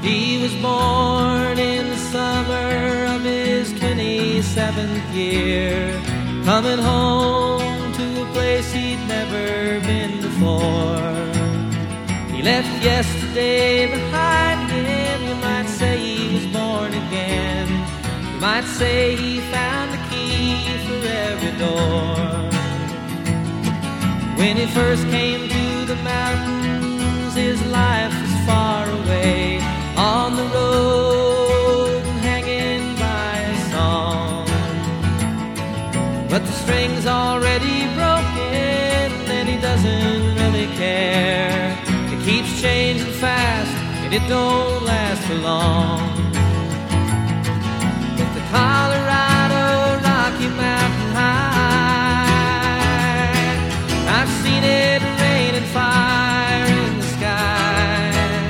He was born in the summer of his 27th year, coming home to a place he'd never been before. He left yesterday behind him. You might say he was born again. You might say he found the key for every door. When he first came to the mountains, his life was far away, on the road and hanging by a song. But the string's already broken and he doesn't really care. It keeps changing fast and it don't last for long. But the Colorado Rocky Mountain High, I've seen it rain and fire in the sky.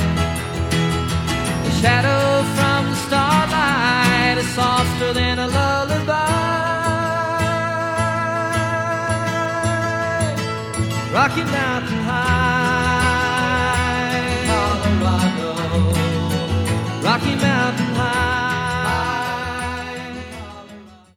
The shadow from the starlight is softer than a lullaby. Rocky Mountain